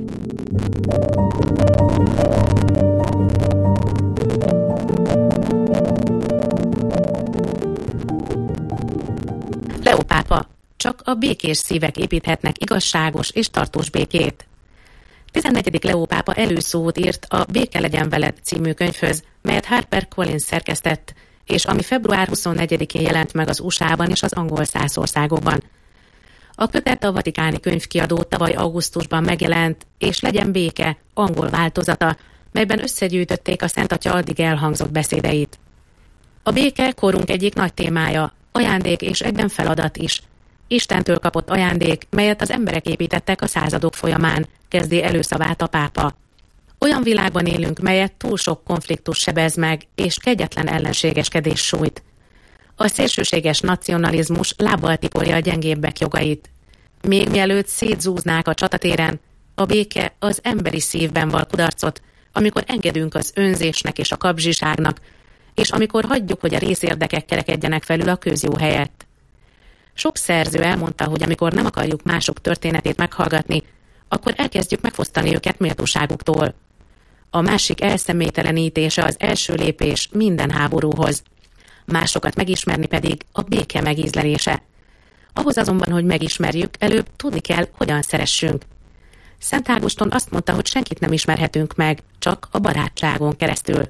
Leó pápa, csak a békés szívek építhetnek igazságos és tartós békét. tizennegyedik Leó pápa előszót írt a Béke legyen veled című könyvhöz, melyet Harper Collins szerkesztett, és ami február huszonnegyedikén jelent meg az u es á-ban és az angol száz országokban. A kötet a Vatikáni Könyvkiadó tavaly augusztusban megjelent, és Legyen béke angol változata, melyben összegyűjtötték a Szent Atya addig elhangzott beszédeit. A béke korunk egyik nagy témája, ajándék és egyben feladat is. Istentől kapott ajándék, melyet az emberek építettek a századok folyamán, kezdi előszavát a pápa. Olyan világban élünk, melyet túl sok konfliktus sebez meg, és kegyetlen ellenségeskedés sújt. A szélsőséges nacionalizmus lábbal tiporja a gyengébbek jogait. Még mielőtt szétzúznák a csatatéren, a béke az emberi szívben val kudarcot, amikor engedünk az önzésnek és a kapzsiságnak, és amikor hagyjuk, hogy a részérdekek kerekedjenek felül a közjó helyett. Sok szerző elmondta, hogy amikor nem akarjuk mások történetét meghallgatni, akkor elkezdjük megfosztani őket méltóságuktól. A másik elszemélytelenítése az első lépés minden háborúhoz. Másokat megismerni pedig a béke megízlelése. Ahhoz azonban, hogy megismerjük, előbb tudni kell, hogyan szeressünk. Szent Ágoston azt mondta, hogy senkit nem ismerhetünk meg, csak a barátságon keresztül.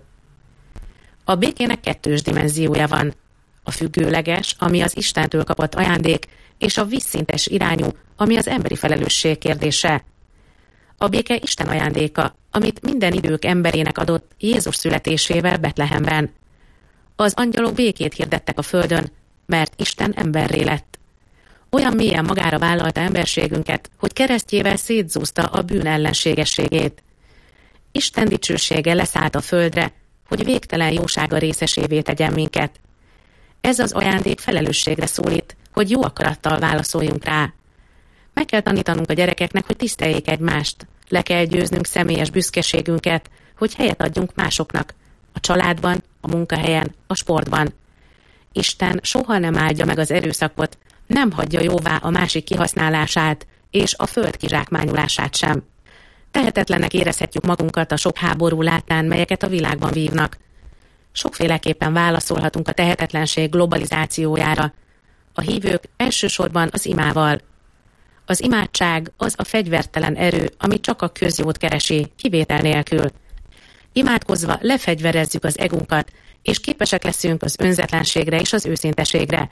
A békének kettős dimenziója van. A függőleges, ami az Istentől kapott ajándék, és a vízszintes irányú, ami az emberi felelősség kérdése. A béke Isten ajándéka, amit minden idők emberének adott Jézus születésével Betlehemben. Az angyalok békét hirdettek a földön, mert Isten emberré lett. Olyan mélyen magára vállalta emberségünket, hogy keresztjével szétzúzta a bűn ellenségességét. Isten dicsősége leszállt a földre, hogy végtelen jósága részesévé tegyen minket. Ez az ajándék felelősségre szólít, hogy jó akarattal válaszoljunk rá. Meg kell tanítanunk a gyerekeknek, hogy tiszteljék egymást. Le kell győznünk személyes büszkeségünket, hogy helyet adjunk másoknak. A családban, a munkahelyen, a sportban. Isten soha nem áldja meg az erőszakot, nem hagyja jóvá a másik kihasználását, és a föld kizsákmányolását sem. Tehetetlennek érezhetjük magunkat a sok háború láttán, melyeket a világban vívnak. Sokféleképpen válaszolhatunk a tehetetlenség globalizációjára. A hívők elsősorban az imával. Az imádság az a fegyvertelen erő, ami csak a közjót keresi, kivétel nélkül. Imádkozva lefegyverezzük az egunkat, és képesek leszünk az önzetlenségre és az őszinteségre.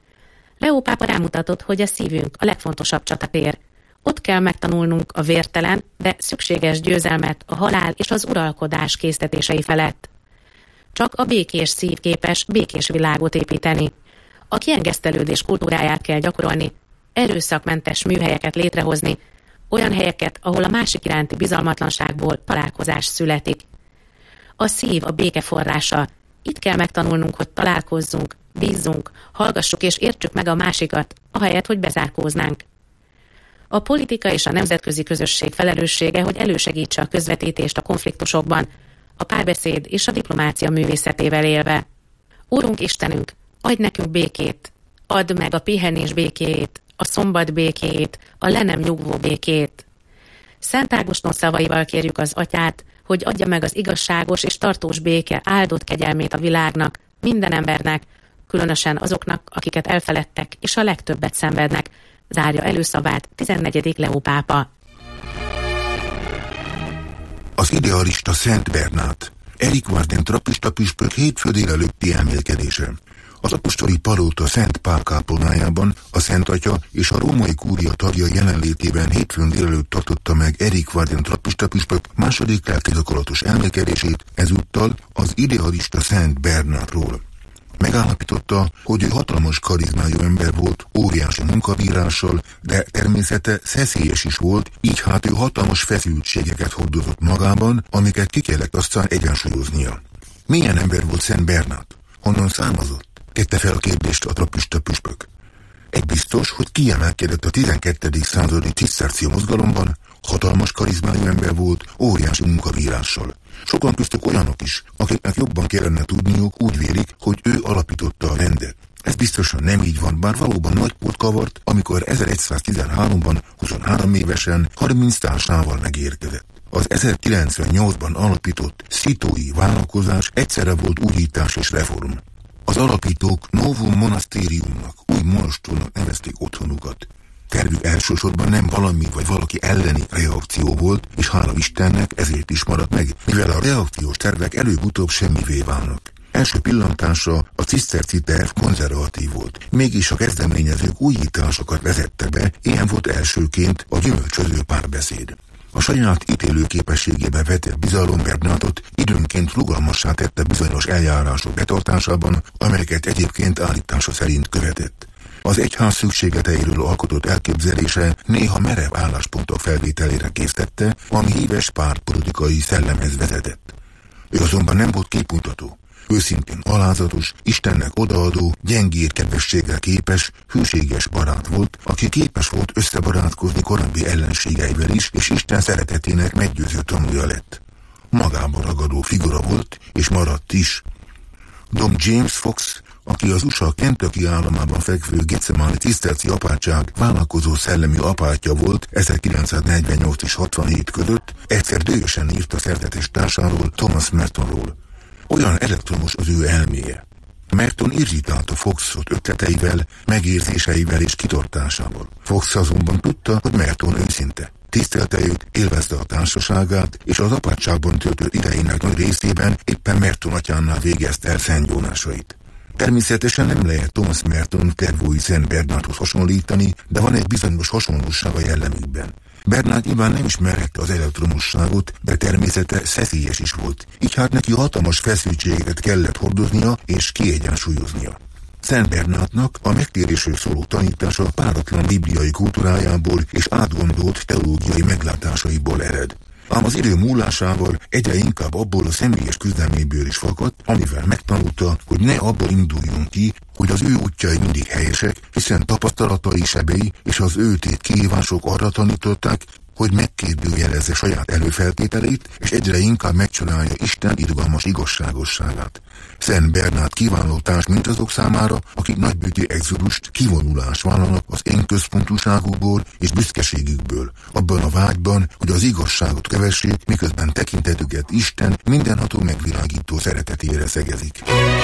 Leó pápa rámutatott, hogy a szívünk a legfontosabb csatatér. Ott kell megtanulnunk a vértelen, de szükséges győzelmet a halál és az uralkodás késztetései felett. Csak a békés szív képes békés világot építeni. A kiengesztelődés kultúráját kell gyakorolni, erőszakmentes műhelyeket létrehozni, olyan helyeket, ahol a másik iránti bizalmatlanságból találkozás születik. A szív a béke forrása. Itt kell megtanulnunk, hogy találkozzunk, bízzunk, hallgassuk és értsük meg a másikat, ahelyett, hogy bezárkóznánk. A politika és a nemzetközi közösség felelőssége, hogy elősegítse a közvetítést a konfliktusokban, a párbeszéd és a diplomácia művészetével élve. Úrunk Istenünk, adj nekünk békét, add meg a pihenés békéjét, a szombat békéjét, a le nem nyugvó békét. Szent Ágoston szavaival kérjük az Atyát, hogy adja meg az igazságos és tartós béke áldott kegyelmét a világnak, minden embernek, különösen azoknak, akiket elfeledtek és a legtöbbet szenvednek, zárja előszavát tizennegyedik Leó pápa. Az idealista Szent Bernát, Erik Warden trappista püspök hétfő délelőtti elmélkedése. Az apostoli palota Szent Pál kápolnájában a Szent Atya és a római kúria tagja jelenlétében hétfőn délelőtt tartotta meg Erik Warden trappista püspök második lelkigyakorlatos elmélkedését, ezúttal az idealista Szent Bernátról. Megállapította, hogy ő hatalmas karizmájú ember volt, óriási munkabírással, de természete szeszélyes is volt, így hát ő hatalmas feszültségeket hordozott magában, amiket ki kellett aztán egyensúlyoznia. Milyen ember volt Szent Bernát? Honnan származott? Tette fel a kérdést a trappista püspök. Egy biztos, hogy kiemelkedett a tizenkettedik századi cisztercia mozgalomban, hatalmas karizmájú ember volt, óriási munkabírással. Sokan köztük olyanok is, akiknek jobban kellene tudniuk, úgy vélik, hogy ő alapította a rendet. Ez biztosan nem így van, bár valóban nagy pót kavart, amikor ezeregyszáztizenháromban huszonhárom évesen harminc társával megérkezett. Az ezerkilencszáznyolcban alapított szitói vállalkozás egyszerre volt újítás és reform. Az alapítók Novum Monasteriumnak, új monostornak nevezték otthonukat. Tervük elsősorban nem valami vagy valaki elleni reakció volt, és hála Istennek ezért is maradt meg, mivel a reakciós tervek előbb-utóbb semmivé válnak. Első pillantásra a ciszterci terv konzervatív volt, mégis a kezdeményezők újításokat vezettek be, ilyen volt elsőként a gyümölcsöző párbeszéd. A saját ítélőképességébe vetett bizalom Bernátot időnként rugalmassá tette bizonyos eljárások betartásában, amelyeket egyébként állítása szerint követett. Az egyház szükségleteiről alkotott elképzelése néha merev álláspontok felvételére késztette, ami híves pártpolitikai szellemhez vezetett. Ő azonban nem volt képmutató. Őszintén alázatos, Istennek odaadó, gyengér kedvességgel képes, hűséges barát volt, aki képes volt összebarátkozni korábbi ellenségeivel is, és Isten szeretetének meggyőző tanúja lett. Magába ragadó figura volt, és maradt is. Dom James Fox, aki az u es á Kentucky államában fekvő Getsemani ciszterci apátság vállalkozó szellemi apátja volt ezerkilencszáznegyvennyolc és hatvanhét között, egyszer dühösen írt a szerzetes társáról, Thomas Mertonról. Olyan elektromos az ő elméje. Merton irritálta Foxot ötleteivel, megérzéseivel és kitartásával. Fox azonban tudta, hogy Merton őszinte. Tisztelte őt, élvezte a társaságát, és az apátságban töltött idejének nagy részében éppen Merton atyánál végezte el szentgyónásait. Természetesen nem lehet Thomas Merton tervói Szent Bernardhoz hasonlítani, de van egy bizonyos hasonlóság a jellemükben. Bernard nyilván nem ismerhette az elektromosságot, de természete szeszélyes is volt, így hát neki hatalmas feszültségeket kellett hordoznia és kiegyensúlyoznia. Szent Bernardnak a megtérésről szóló tanítása páratlan bibliai kultúrájából és átgondolt teológiai meglátásaiból ered. Ám az idő múlásával egyre inkább abból a személyes küzdelméből is fakadt, amivel megtanulta, hogy ne abból induljon ki, hogy az ő útjai mindig helyesek, hiszen tapasztalatai, sebei és az ő tét kihívások arra tanították, hogy megkérdőjelezze saját előfeltételeit, és egyre inkább megcsodálja Isten irgalmas igazságosságát. Szent Bernard kiváló társ mindazok számára, akik nagybőti exodust, kivonulást vállalnak az én központúságukból és büszkeségükből, abban a vágyban, hogy az igazságot kövessék, miközben tekintetüket Isten mindenható megvilágító szeretetére szegezik.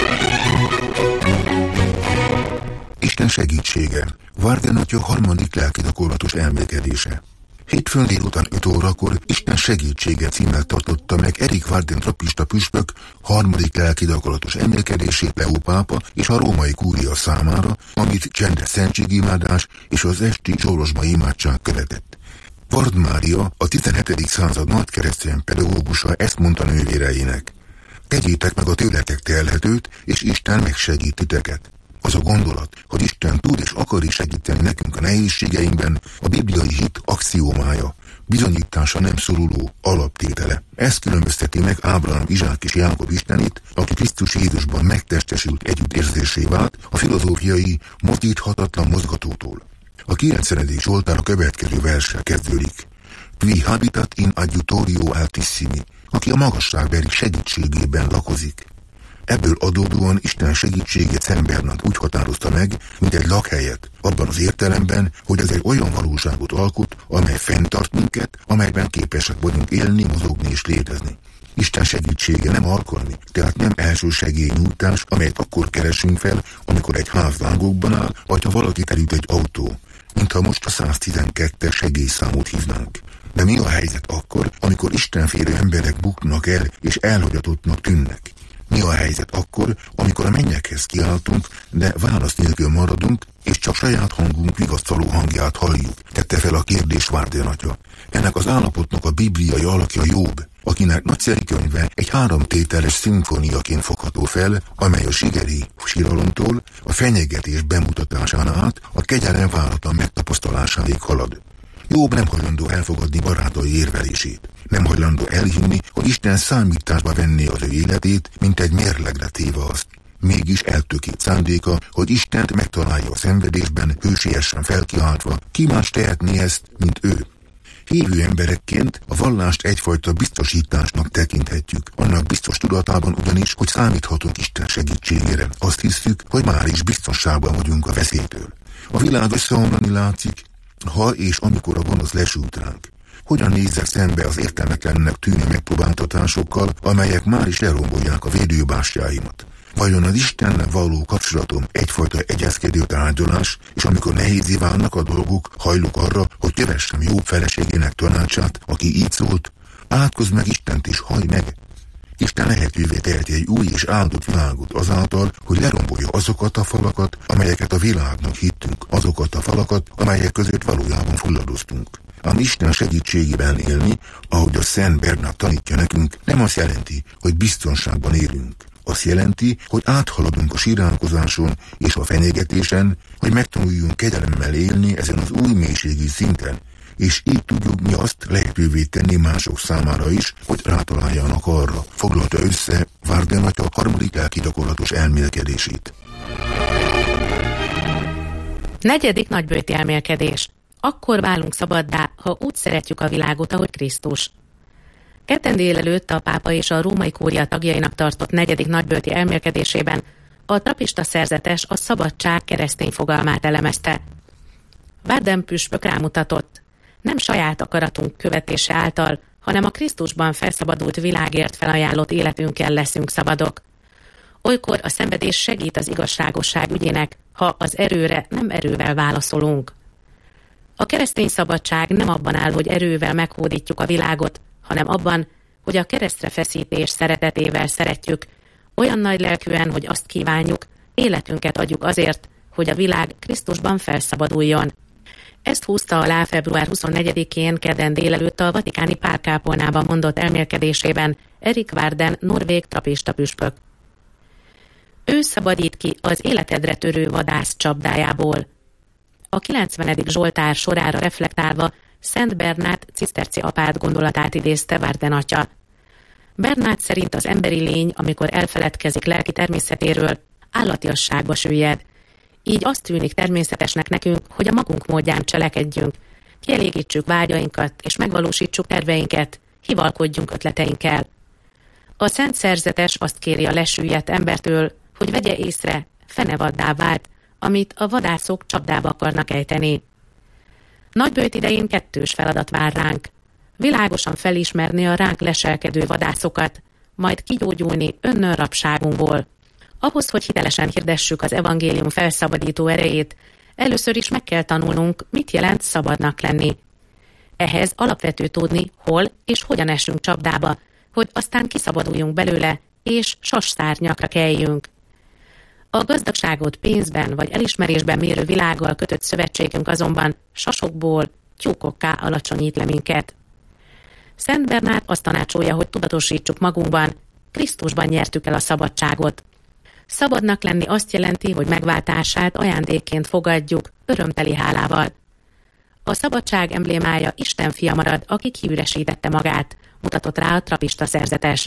Isten segítsége, Warden atya harmadik lelkigyakorlatos elmélkedése. Hétfőn délután öt órakor Isten segítsége címmel tartotta meg Erik Warden trappista püspök harmadik lelkigyakorlatos emelkedését Leó pápa és a római kúria számára, amit csendes szentségimádás és az esti zsolozsma imádság követett. Ward Mária, a tizenhetedik század nagykeresztény pedagógusa ezt mondta nővéreinek: tegyétek meg a tőletek telhetőt, és Isten megsegít titeket. Az a gondolat, hogy Isten tud és akar is segíteni nekünk a nehézségeinkben, a bibliai hit axiómája, bizonyítása nem szoruló alaptétele. Ez különbözteti meg Ábrahám, Izsák és Jákob Istenét, aki Krisztus Jézusban megtestesült együttérzésé vált, a filozófiai, mozdíthatatlan mozgatótól. A kilencvenedik Zsoltár a következő verssel kezdődik: Qui habitat in adjutorio altissimi, aki a magasságbeli segítségében lakozik. Ebből adódóan Isten segítségét Szent Bernard úgy határozta meg, mint egy lakhelyet, abban az értelemben, hogy ez egy olyan valóságot alkot, amely fenntart minket, amelyben képesek vagyunk élni, mozogni és létezni. Isten segítsége nem alkalmi, tehát nem elsősegélynyújtás, amelyet akkor keresünk fel, amikor egy ház lángokban áll, vagy ha valakit elüt egy autó, mintha most a száztizenkettes segélyszámot hívnánk. De mi a helyzet akkor, amikor istenfélő emberek buknak el és elhagyatottnak tűnnek? Mi a helyzet akkor, amikor a mennyekhez kiáltunk, de válasz nélkül maradunk, és csak saját hangunk vigasztaló hangját halljuk? Tette fel a kérdés Warden atya. Ennek az állapotnak a bibliai alakja Jobb, akinek nagyszerű könyve egy háromtételes szimfóniaként fogható fel, amely a zsigeri síralomtól, a fenyegetés bemutatásán át a kegyelem váratlan megtapasztalásáig halad. Jobb nem hajlandó elfogadni barátai érvelését. Nem hajlandó elhinni, hogy Isten számításba venné az ő életét, mint egy mérlegre téve azt. Mégis eltökélt szándéka, hogy Istent megtalálja a szenvedésben, hősiesen felkiáltva, ki más tehetné ezt, mint ő. Hívő emberekként a vallást egyfajta biztosításnak tekinthetjük, annak biztos tudatában ugyanis, hogy számíthatunk Isten segítségére. Azt hisszük, hogy már is biztonságban vagyunk a veszélytől. A világ összeomlani látszik, ha és amikor a gonosz lesült ránk. Hogyan nézzek szembe az értelmetlennek tűnő megpróbáltatásokkal, amelyek már is lerombolják a védőbástyáimat? Vajon az Istennel való kapcsolatom egyfajta egyezkedő tárgyalás, és amikor nehézé válnak a dolgok, hajlok arra, hogy kövessem Jobb feleségének tanácsát, aki így szólt: átkozz meg Istent és hajj meg! Isten lehetővé teheti egy új és áldott világot azáltal, hogy lerombolja azokat a falakat, amelyeket a világnak hittünk, azokat a falakat, amelyek között valójában fulladoztunk. Ám Isten segítségében élni, ahogy a Szent Bernard tanítja nekünk, nem azt jelenti, hogy biztonságban élünk. Azt jelenti, hogy áthaladunk a siránkozáson és a fenyegetésen, hogy megtanuljunk kegyelemmel élni ezen az új mélységi szinten, és így tudjuk mi azt lehetővé tenni mások számára is, hogy rátaláljanak arra. Foglalta össze Warden atya harmadik lelkigyakorlatos elmélkedését. Negyedik nagybőti elmélkedés. Akkor válunk szabaddá, ha úgy szeretjük a világot, ahogy Krisztus. Kedden délelőtt a pápa és a római kúria tagjainak tartott negyedik nagybőti elmélkedésében A trapista szerzetes a szabadság keresztény fogalmát elemezte. Warden püspök rámutatott, nem saját akaratunk követése által, hanem a Krisztusban felszabadult világért felajánlott életünkkel leszünk szabadok. Olykor a szenvedés segít az igazságosság ügyének, ha az erőre nem erővel válaszolunk. A keresztény szabadság nem abban áll, hogy erővel meghódítjuk a világot, hanem abban, hogy a keresztre feszítés szeretetével szeretjük, olyan nagy lelkűen, hogy azt kívánjuk, életünket adjuk azért, hogy a világ Krisztusban felszabaduljon. Ezt húzta alá február huszonnegyedikén kedden délelőtt a vatikáni párkápolnában mondott elmélkedésében Erik Warden norvég trapista püspök. Ő szabadít ki az életedre törő vadász csapdájából. A kilencvenedik Zsoltár sorára reflektálva Szent Bernát ciszterci apát gondolatát idézte Warden atya. Bernát szerint az emberi lény, amikor elfeledkezik lelki természetéről, állatiasságba süllyed. Így azt tűnik természetesnek nekünk, hogy a magunk módján cselekedjünk, kielégítsük vágyainkat és megvalósítsuk terveinket, hivalkodjunk ötleteinkkel. A szent szerzetes azt kéri a lesüllyedt embertől, hogy vegye észre, fenevaddá vált, amit a vadászok csapdába akarnak ejteni. Nagyböjt idején kettős feladat vár ránk. Világosan felismerni a ránk leselkedő vadászokat, majd kigyógyulni önnönrabságunkból. Ahhoz, hogy hitelesen hirdessük az evangélium felszabadító erejét, először is meg kell tanulnunk, mit jelent szabadnak lenni. Ehhez alapvető tudni, hol és hogyan esünk csapdába, hogy aztán kiszabaduljunk belőle, és sasszárnyakra kelljünk. A gazdagságot pénzben vagy elismerésben mérő világgal kötött szövetségünk azonban sasokból tyúkokká alacsonyít le minket. Szent Bernát azt tanácsolja, hogy tudatosítsuk magunkban, Krisztusban nyertük el a szabadságot. Szabadnak lenni azt jelenti, hogy megváltását ajándékként fogadjuk, örömteli hálával. A szabadság emblémája Isten fia marad, aki kiüresítette magát, mutatott rá a trapista szerzetes.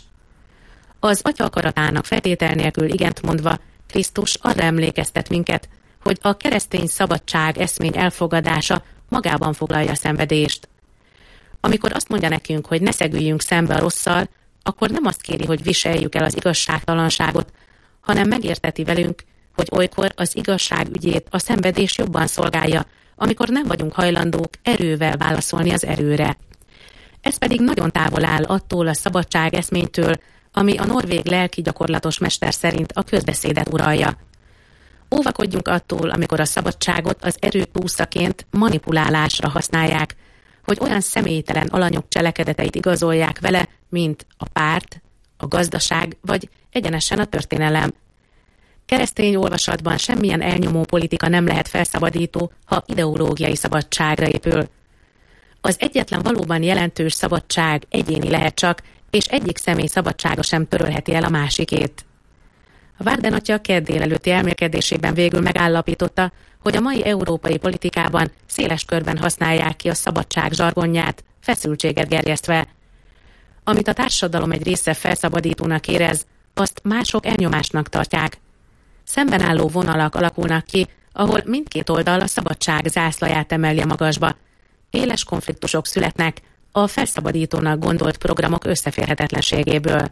Az atya akaratának feltétel nélkül igent mondva, Krisztus arra emlékeztet minket, hogy a keresztény szabadság eszmény elfogadása magában foglalja a szenvedést. Amikor azt mondja nekünk, hogy ne szegüljünk szembe a rosszal, akkor nem azt kéri, hogy viseljük el az igazságtalanságot, hanem megérteti velünk, hogy olykor az igazság ügyét a szenvedés jobban szolgálja, amikor nem vagyunk hajlandók erővel válaszolni az erőre. Ez pedig nagyon távol áll attól a szabadság eszménytől, ami a norvég lelki gyakorlatos mester szerint a közbeszédet uralja. Óvakodjunk attól, amikor a szabadságot az erő túszaként manipulálásra használják, hogy olyan személytelen alanyok cselekedeteit igazolják vele, mint a párt, a gazdaság vagy egyenesen a történelem. Keresztény olvasatban semmilyen elnyomó politika nem lehet felszabadító, ha ideológiai szabadságra épül. Az egyetlen valóban jelentős szabadság egyéni lehet csak, és egyik személy szabadsága sem törölheti el a másikét. A Warden atya kedd délelőtti elmélkedésében végül megállapította, hogy a mai európai politikában széles körben használják ki a szabadság zsargonját, feszültséget gerjesztve. Amit a társadalom egy része felszabadítónak érez, azt mások elnyomásnak tartják. Szemben álló vonalak alakulnak ki, ahol mindkét oldal a szabadság zászlaját emelje magasba. Éles konfliktusok születnek a felszabadítónak gondolt programok összeférhetetlenségéből.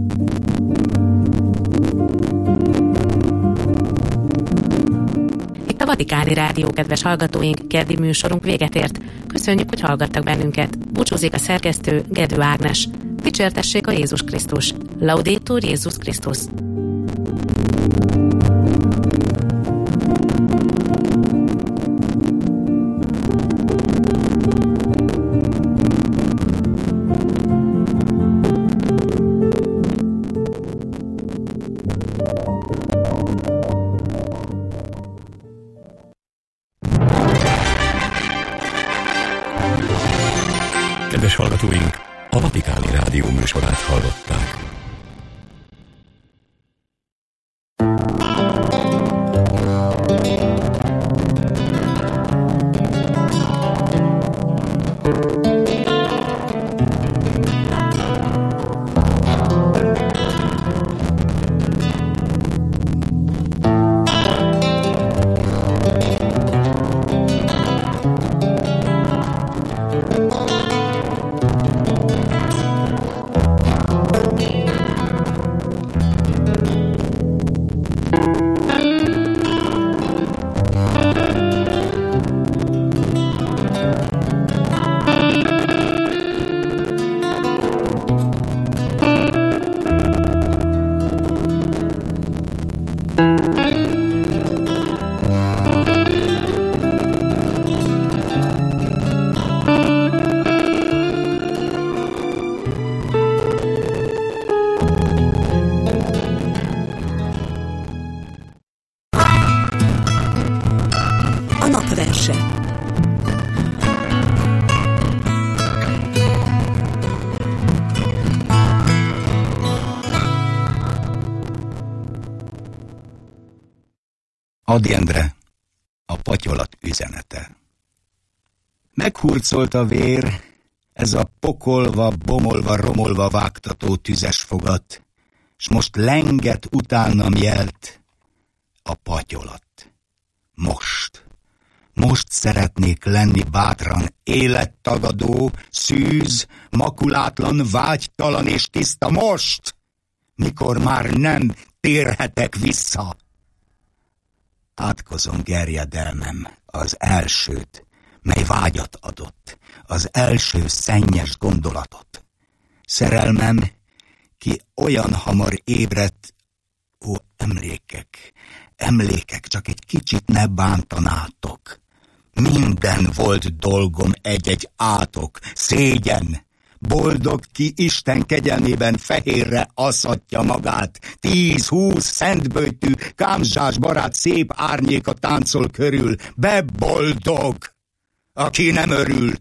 Itt a Vatikáni Rádió, kedves hallgatóink, keddi műsorunk véget ért. Köszönjük, hogy hallgattak bennünket. Búcsúzik a szerkesztő, Gedő Ágnes. Dicsértessék a Jézus Krisztus. Laudetur Jézus Krisztus. Kedves hallgatóink, a Vatikáni Rádió műsorát hallották. Ady Endre, a patyolat üzenete. Meghurcolt a vér, ez a pokolva, bomolva, romolva vágtató tüzes fogat, s most lenget utánam jelt a patyolat. Most, most szeretnék lenni bátran, élettagadó, szűz, makulátlan, vágytalan és tiszta most, mikor már nem térhetek vissza. Átkozom gerjedelmem az elsőt, mely vágyat adott, az első szennyes gondolatot. Szerelmem, ki olyan hamar ébredt, ó, emlékek, emlékek, csak egy kicsit ne bántanátok. Minden volt dolgom egy-egy átok, szégyen. Boldog, ki Isten kegyelmében fehérre aszatja magát. Tíz, húsz, szentböjtű, kámzsás barát szép árnyéka táncol körül. Beboldog, aki nem örül.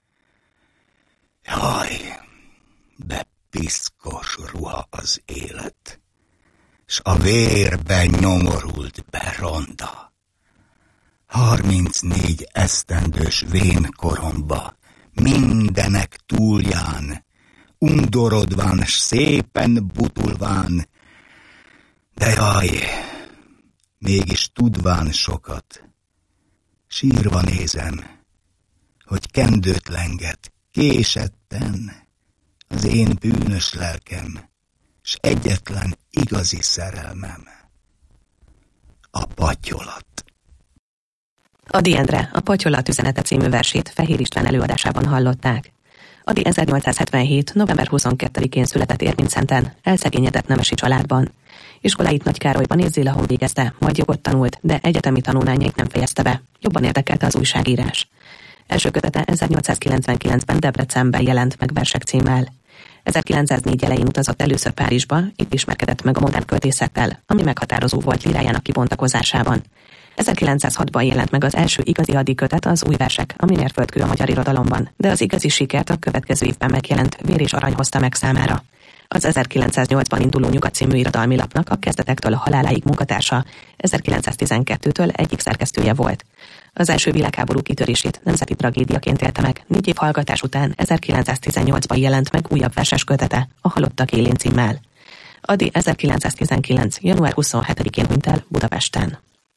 Jaj, bepiszkos ruha az élet, s a vérbe nyomorult be ronda. Harmincnégy esztendős vén koromba, mindenek túlján, undorodván, s szépen butulván, de jaj, mégis tudván sokat, sírva nézem, hogy kendőtlenget késetten az én bűnös lelkem, s egyetlen igazi szerelmem, a patyolat. Ady Endre, a Patyolat üzenete című versét Fehér István előadásában hallották. Ady ezernyolcszázhetvenhét. november huszonkettedikén született Érvincenten, elszegényedett nemesi családban. Iskoláit Nagykárolyban és Zélahon végezte, majd jogot tanult, de egyetemi tanulmányait nem fejezte be. Jobban érdekelte az újságírás. Első kötete ezernyolcszázkilencvenkilencben Debrecenben jelent meg versek címmel. ezerkilencszáznégy elején utazott először Párizsba, itt ismerkedett meg a modern költészettel, ami meghatározó volt lírájának kibontakozásában. ezerkilencszázhatban jelent meg az első igazi Ady kötet, az Új versek, ami mérföldkő a magyar irodalomban, de az igazi sikert a következő évben megjelent Vér és arany hozta meg számára. Az ezerkilencszáznyolcban induló Nyugat című irodalmi lapnak a kezdetektől a haláláig munkatársa, ezerkilencszáztizenkettőtől egyik szerkesztője volt. Az első világháború kitörését nemzeti tragédiaként élte meg, négy év hallgatás után ezerkilencszáztizennyolcban jelent meg újabb verses kötete, a Halottak élén címmel. Ady ezerkilencszáztizenkilenc. január huszonhetedikén hunyt el Budapesten.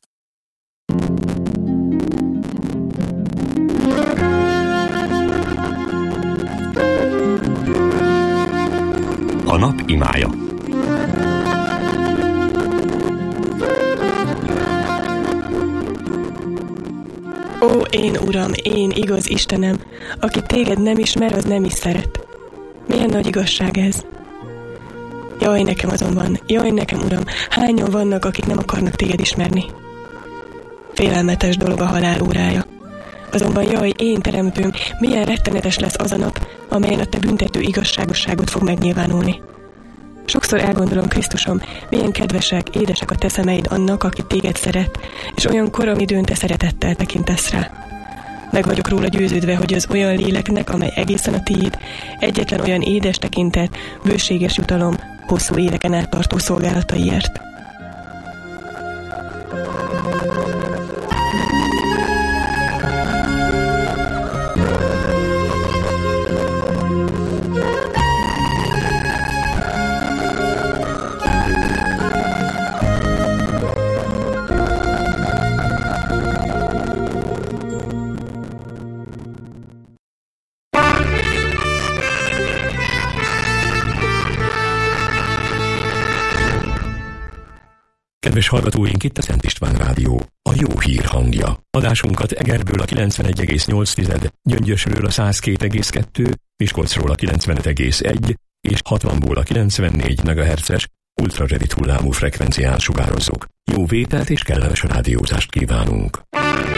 A nap imája. Ó, én Uram, én igaz Istenem, aki téged nem ismer, az nem is szeret. Milyen nagy igazság ez? Jaj nekem azonban, jaj nekem Uram, hányan vannak, akik nem akarnak téged ismerni? Félelmetes dolog a halál órája. Azonban jaj, én teremtőm, milyen rettenetes lesz az a nap, amelyen a te büntető igazságosságot fog megnyilvánulni. Sokszor elgondolom, Krisztusom, milyen kedvesek, édesek a te szemeid annak, aki téged szeret, és olyan korom időn te szeretettel tekintesz rá. Meg vagyok róla győződve, hogy az olyan léleknek, amely egészen a tiéd, egyetlen olyan édes tekintet, bőséges jutalom, hosszú éveken át tartó szolgálataiért. Kedves hallgatóink, itt a Szent István Rádió, a jó hír hangja. Adásunkat Egerből a kilencvenegy egész nyolc, Gyöngyösről a száz két egész kettő, Miskolcról a kilencvenöt egész egy és hatvanból a kilencvennégy megahertzes ultrarövid hullámú frekvencián sugározzuk. Jó vételt és kellemes rádiózást kívánunk!